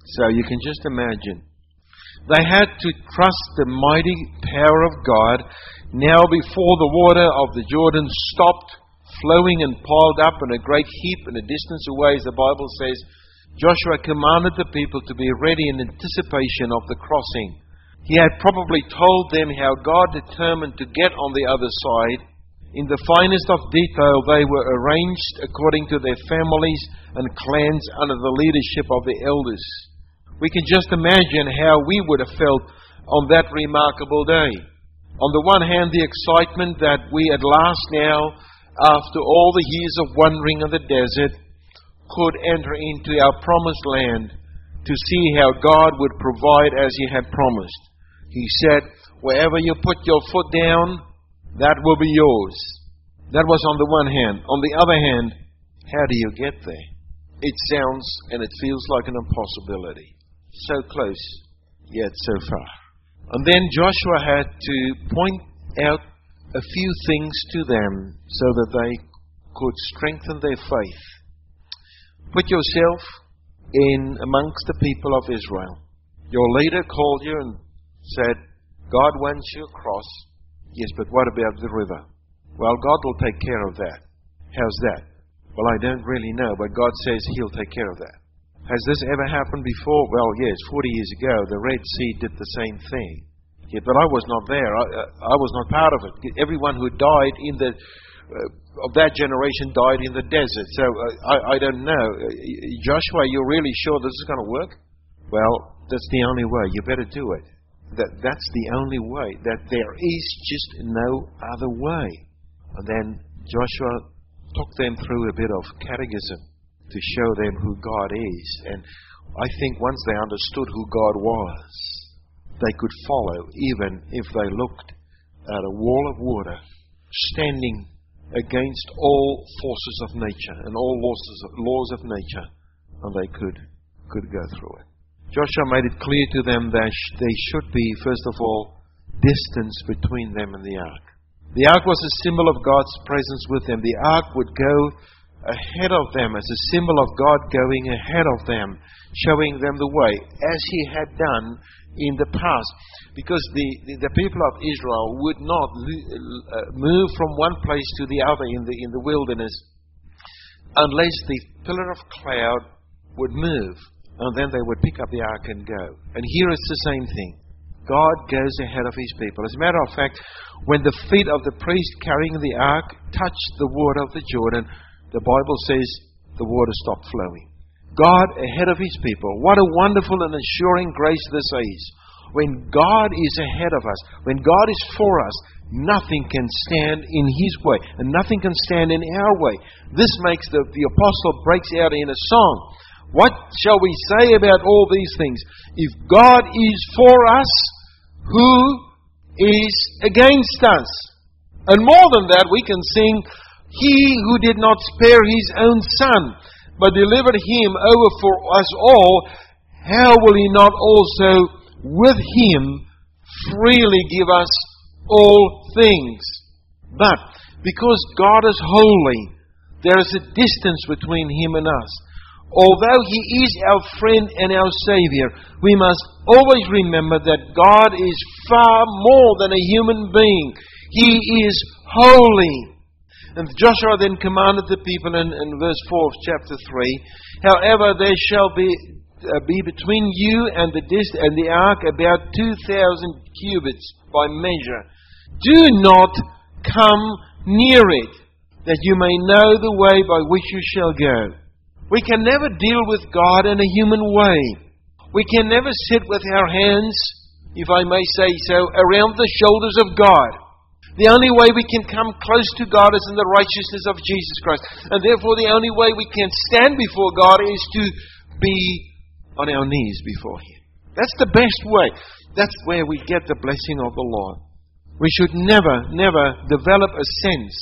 So you can just imagine. They had to trust the mighty power of God. Now before the water of the Jordan stopped flowing and piled up in a great heap in a distance away, as the Bible says, Joshua commanded the people to be ready in anticipation of the crossing. He had probably told them how God determined to get on the other side. In the finest of detail, they were arranged according to their families and clans under the leadership of the elders. We can just imagine how we would have felt on that remarkable day. On the one hand, the excitement that we at last now, after all the years of wandering in the desert, could enter into our promised land to see how God would provide as He had promised. He said, wherever you put your foot down, that will be yours. That was on the one hand. On the other hand, how do you get there? It sounds and it feels like an impossibility. So close, yet so far. And then Joshua had to point out a few things to them so that they could strengthen their faith. Put yourself in amongst the people of Israel. Your leader called you and said, God wants you across. Yes, but what about the river? Well, God will take care of that. How's that? Well, I don't really know, but God says He'll take care of that. Has this ever happened before? Well, yes, 40 years ago, the Red Sea did the same thing. Yeah, but I was not there. I was not part of it. Everyone who died in of that generation died in the desert. So I don't know. Joshua, you're really sure this is going to work? Well, that's the only way. You better do it. That's the only way. That there is just no other way. And then Joshua took them through a bit of catechism to show them who God is. And I think once they understood who God was, they could follow even if they looked at a wall of water standing against all forces of nature and all laws of nature, and they could go through it. Joshua made it clear to them that there should be, first of all, distance between them and the ark. The ark was a symbol of God's presence with them. The ark would go ahead of them as a symbol of God going ahead of them, showing them the way, as He had done in the past. Because the people of Israel would not move from one place to the other in the wilderness unless the pillar of cloud would move, and then they would pick up the ark and go. And here it's the same thing. God goes ahead of His people. As a matter of fact, when the feet of the priest carrying the ark touched the water of the Jordan, the Bible says the water stopped flowing. God ahead of His people. What a wonderful and assuring grace this is. When God is ahead of us, when God is for us, nothing can stand in His way, and nothing can stand in our way. This makes the apostle breaks out in a song. What shall we say about all these things? If God is for us, who is against us? And more than that, we can sing, He who did not spare His own Son, but delivered Him over for us all, how will He not also with Him freely give us all things? But because God is holy, there is a distance between Him and us. Although He is our friend and our Savior, we must always remember that God is far more than a human being. He is holy. And Joshua then commanded the people in verse 4 of chapter 3, however, there shall be between you and the ark about 2,000 cubits by measure. Do not come near it, that you may know the way by which you shall go. We can never deal with God in a human way. We can never sit with our hands, if I may say so, around the shoulders of God. The only way we can come close to God is in the righteousness of Jesus Christ. And therefore the only way we can stand before God is to be on our knees before Him. That's the best way. That's where we get the blessing of the Lord. We should never develop a sense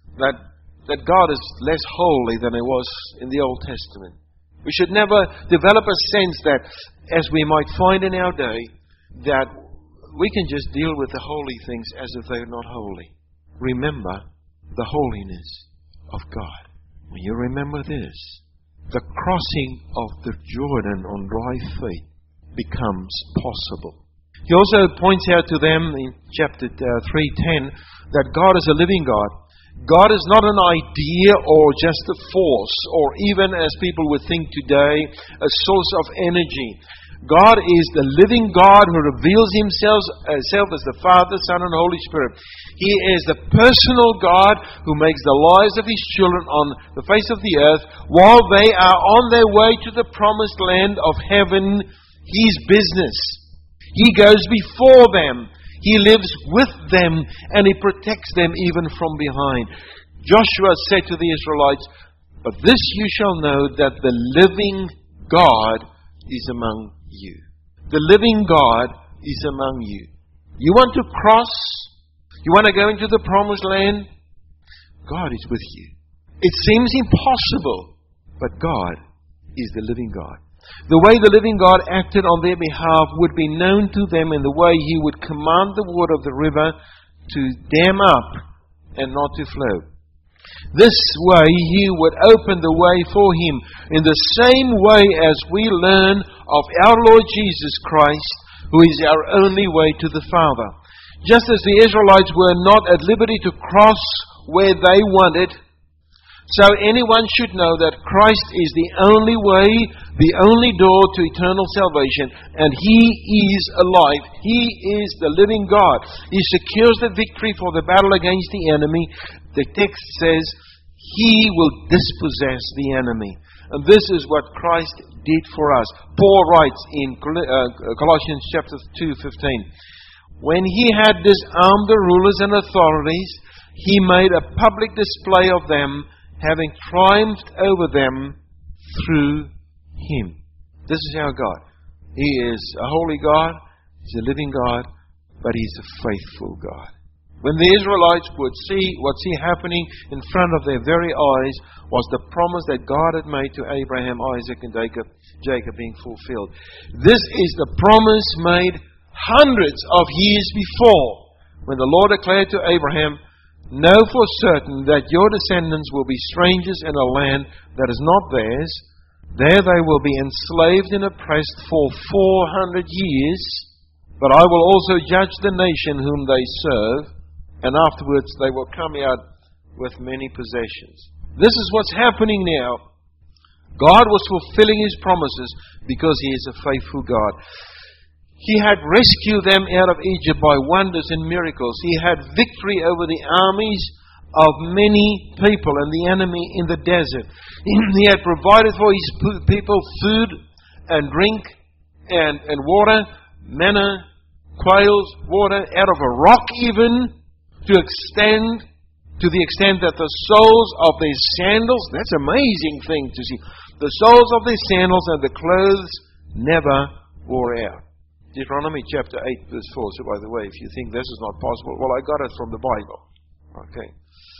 that God is less holy than He was in the Old Testament. We should never develop a sense that, as we might find in our day, that we can just deal with the holy things as if they're not holy. Remember the holiness of God. When you remember this, the crossing of the Jordan on dry feet becomes possible. He also points out to them in chapter 3:10 that God is a living God. God is not an idea or just a force, or even, as people would think today, a source of energy. God is the living God who reveals Himself as the Father, Son, and Holy Spirit. He is the personal God who makes the lives of His children on the face of the earth while they are on their way to the promised land of heaven, His business. He goes before them. He lives with them, and He protects them even from behind. Joshua said to the Israelites, "But this you shall know, that the living God is among you." The living God is among you. You want to cross? You want to go into the promised land? God is with you. It seems impossible, but God is the living God. The way the living God acted on their behalf would be known to them in the way He would command the water of the river to dam up and not to flow. This way He would open the way for Him in the same way as we learn of our Lord Jesus Christ, who is our only way to the Father. Just as the Israelites were not at liberty to cross where they wanted, so anyone should know that Christ is the only way, the only door to eternal salvation, and He is alive. He is the living God. He secures the victory for the battle against the enemy. The text says He will dispossess the enemy. And this is what Christ did for us. Paul writes in Colossians chapter 2:15, "When He had disarmed the rulers and authorities, He made a public display of them, having triumphed over them through Him." This is our God. He is a holy God, He's a living God, but He's a faithful God. When the Israelites would see happening in front of their very eyes was the promise that God had made to Abraham, Isaac, and Jacob being fulfilled. This is the promise made hundreds of years before, when the Lord declared to Abraham, "Know for certain that your descendants will be strangers in a land that is not theirs. There they will be enslaved and oppressed for 400 years, but I will also judge the nation whom they serve, and afterwards they will come out with many possessions." This is what's happening now. God was fulfilling His promises because He is a faithful God. He had rescued them out of Egypt by wonders and miracles. He had victory over the armies of many people and the enemy in the desert. He had provided for His people food and drink and water, manna, quails, water out of a rock even, to the extent that the soles of their sandals, that's an amazing thing to see, the soles of their sandals and the clothes never wore out. Deuteronomy chapter 8 verse 4. So by the way, if you think this is not possible, well, I got it from the Bible. Okay.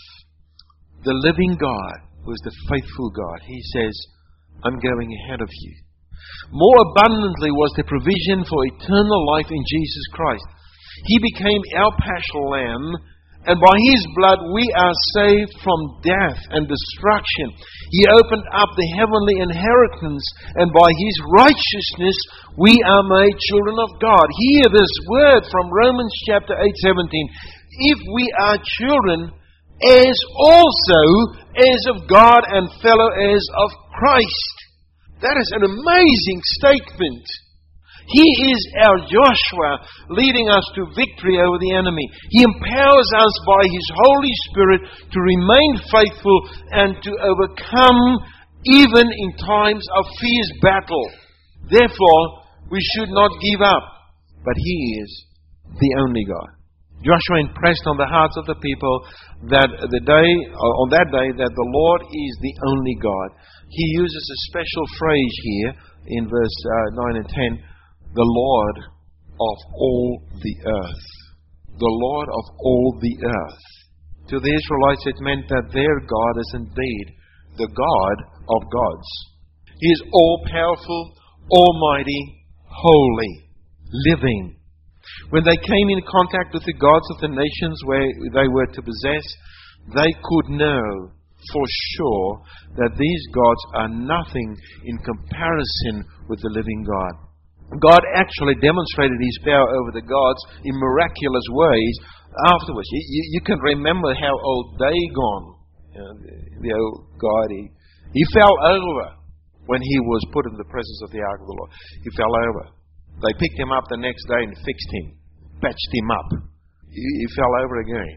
The living God, who is the faithful God, He says, "I'm going ahead of you." More abundantly was the provision for eternal life in Jesus Christ. He became our paschal lamb, and by His blood we are saved from death and destruction. He opened up the heavenly inheritance, and by His righteousness we are made children of God. Hear this word from Romans chapter 8:17. If we are children, heirs also, heirs of God and fellow heirs of Christ. That is an amazing statement. He is our Joshua, leading us to victory over the enemy. He empowers us by His Holy Spirit to remain faithful and to overcome even in times of fierce battle. Therefore, we should not give up. But He is the only God. Joshua impressed on the hearts of the people that on that day that the Lord is the only God. He uses a special phrase here in verse 9 and 10. The Lord of all the earth. The Lord of all the earth. To the Israelites it meant that their God is indeed the God of gods. He is all-powerful, almighty, holy, living. When they came in contact with the gods of the nations where they were to possess, they could know for sure that these gods are nothing in comparison with the living God. God actually demonstrated His power over the gods in miraculous ways afterwards. You can remember how old Dagon, the old god, he fell over when he was put in the presence of the ark of the Lord. He fell over. They picked him up the next day and fixed him, patched him up. He fell over again.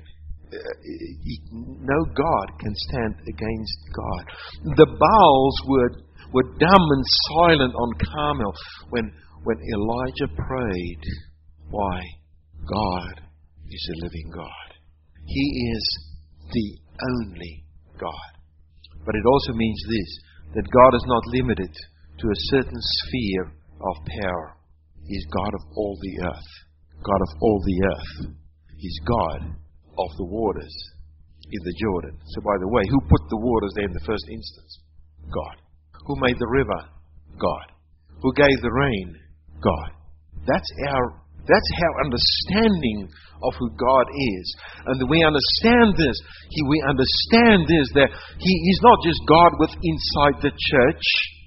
No God can stand against God. The Baals were dumb and silent on Carmel when Elijah prayed. Why? God is a living God. He is the only God. But it also means this, that God is not limited to a certain sphere of power. He is God of all the earth. God of all the earth. He's God of the waters in the Jordan. So by the way, who put the waters there in the first instance? God. Who made the river? God. Who gave the rain? God. That's our understanding of who God is. And we understand this. We understand this, that He's not just God with inside the church.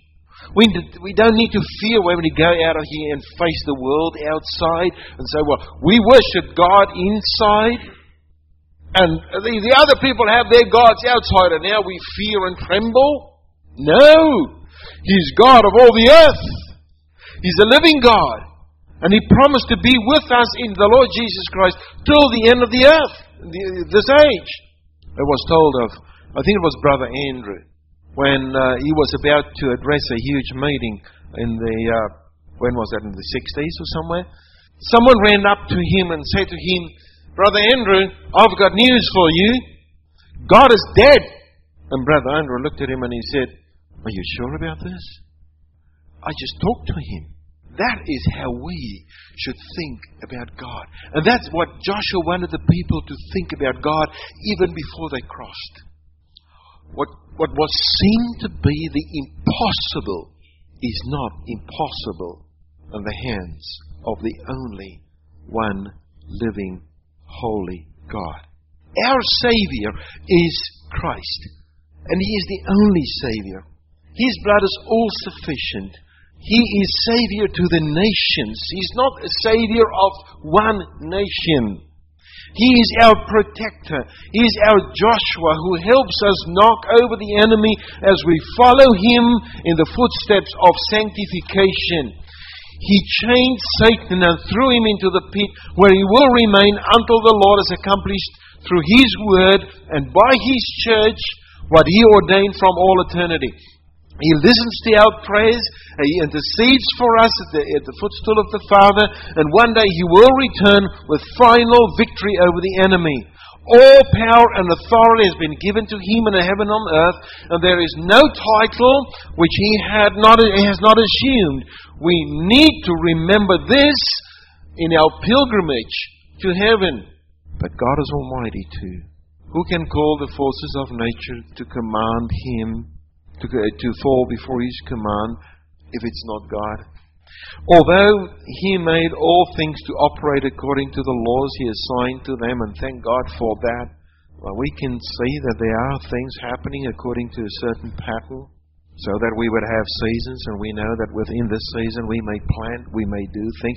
We don't need to fear when we go out of here and face the world outside and say, well, we worship God inside, and the other people have their gods outside, and now we fear and tremble. No! He's God of all the earth. He's a living God. And He promised to be with us in the Lord Jesus Christ till the end of the earth, this age. I was told of, I think it was Brother Andrew, when he was about to address a huge meeting in the, when was that, in the 60s or somewhere? Someone ran up to him and said to him, Brother Andrew, I've got news for you. God is dead. And Brother Andrew looked at him and he said, are you sure about this? I just talked to him. That is how we should think about God. And that's what Joshua wanted the people to think about God even before they crossed. What was seen to be the impossible is not impossible in the hands of the only one living, holy God. Our Savior is Christ. And He is the only Savior. His blood is all sufficient. He is Savior to the nations. He's not a Savior of one nation. He is our protector. He is our Joshua who helps us knock over the enemy as we follow Him in the footsteps of sanctification. He chained Satan and threw him into the pit where he will remain until the Lord has accomplished through His word and by His church what He ordained from all eternity. He listens to our prayers. He intercedes for us at the footstool of the Father. And one day He will return with final victory over the enemy. All power and authority has been given to Him in heaven and on earth. And there is no title which He has not assumed. We need to remember this in our pilgrimage to heaven. But God is almighty too. Who can call the forces of nature to command Him to fall before His command if it's not God? Although He made all things to operate according to the laws He assigned to them, and thank God for that, well, we can see that there are things happening according to a certain pattern, so that we would have seasons, and we know that within this season we may plant, we may do things.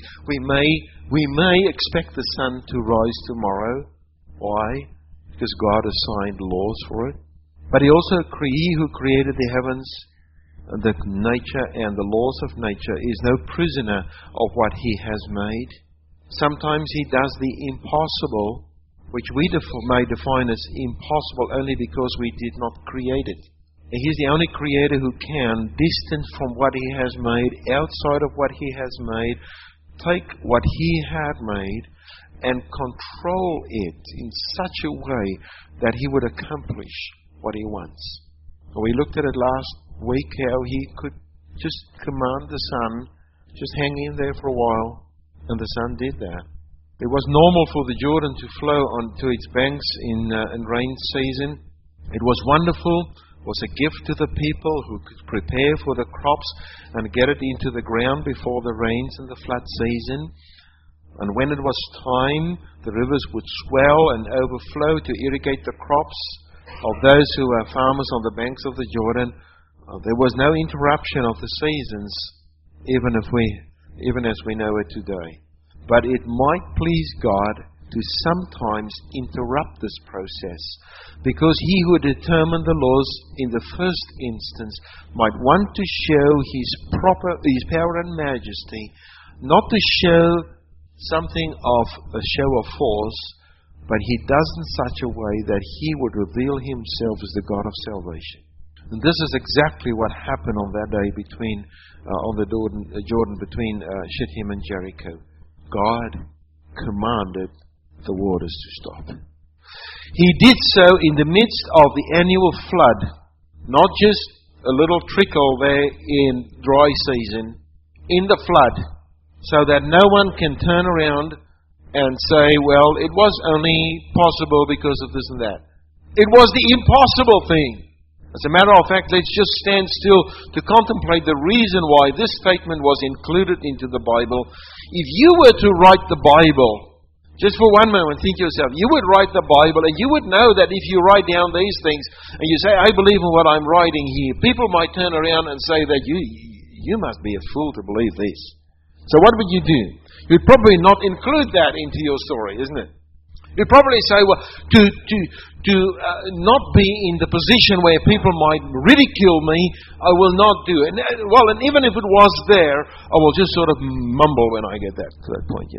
We may expect the sun to rise tomorrow. Why? Because God assigned laws for it. But He who created the heavens, the nature and the laws of nature, is no prisoner of what He has made. Sometimes He does the impossible, which we may define as impossible only because we did not create it. And He's the only Creator who can, distant from what He has made, outside of what He has made, take what He had made and control it in such a way that He would accomplish what He wants. We looked at it last week, how He could just command the sun, just hang in there for a while, and the sun did that. It was normal for the Jordan to flow onto its banks in rain season. It was wonderful. It was a gift to the people who could prepare for the crops and get it into the ground before the rains and the flood season. And when it was time, the rivers would swell and overflow to irrigate the crops. of those who were farmers on the banks of the Jordan. There was no interruption of the seasons, even as we know it today. But it might please God to sometimes interrupt this process, because He who determined the laws in the first instance might want to show His power and majesty, not to show something of a show of force, but He does in such a way that He would reveal Himself as the God of salvation. And this is exactly what happened on that day on the Jordan between Shittim and Jericho. God commanded the waters to stop. He did so in the midst of the annual flood, not just a little trickle there in dry season, in the flood, so that no one can turn around and say, well, it was only possible because of this and that. It was the impossible thing. As a matter of fact, let's just stand still to contemplate the reason why this statement was included into the Bible. If you were to write the Bible, just for one moment, think to yourself, you would write the Bible and you would know that if you write down these things and you say, I believe in what I'm writing here, people might turn around and say that you must be a fool to believe this. So what would you do? You'd probably not include that into your story, isn't it? You'd probably say, well, to not be in the position where people might ridicule me, I will not do it. And even if it was there, I will just sort of mumble when I get to that point.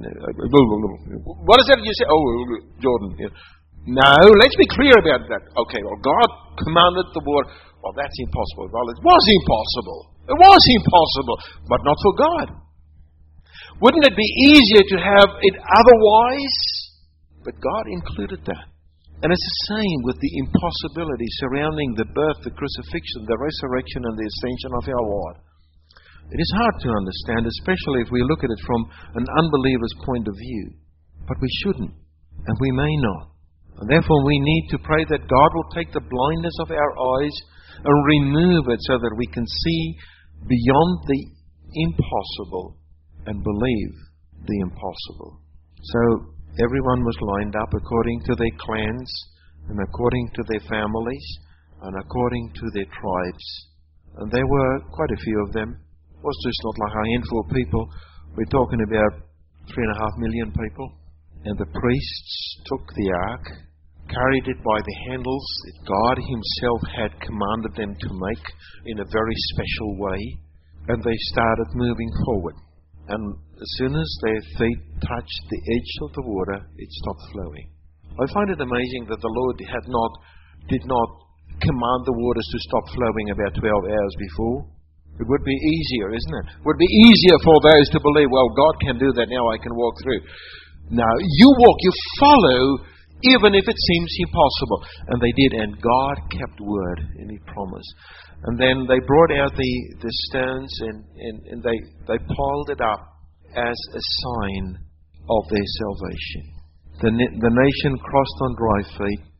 What is that you say? Oh, Jordan. No, let's be clear about that. Okay, well, God commanded the word. Well, that's impossible. Well, it was impossible. It was impossible, but not for God. Wouldn't it be easier to have it otherwise? But God included that. And it's the same with the impossibility surrounding the birth, the crucifixion, the resurrection, and the ascension of our Lord. It is hard to understand, especially if we look at it from an unbeliever's point of view. But we shouldn't, and we may not. And therefore we need to pray that God will take the blindness of our eyes and remove it so that we can see beyond the impossible and believe the impossible. So everyone was lined up according to their clans and according to their families and according to their tribes. And there were quite a few of them. It was just not like a handful of people. We're talking about 3.5 million people. And the priests took the ark, carried it by the handles that God Himself had commanded them to make in a very special way, and they started moving forward. And as soon as their feet touched the edge of the water, it stopped flowing. I find it amazing that the Lord did not command the waters to stop flowing about 12 hours before. It would be easier, isn't it? It would be easier for those to believe, well, God can do that, now I can walk through. Now, you follow, even if it seems impossible. And they did, and God kept word, and He promised. And then they brought out the stones and they piled it up as a sign of their salvation. The nation crossed on dry feet.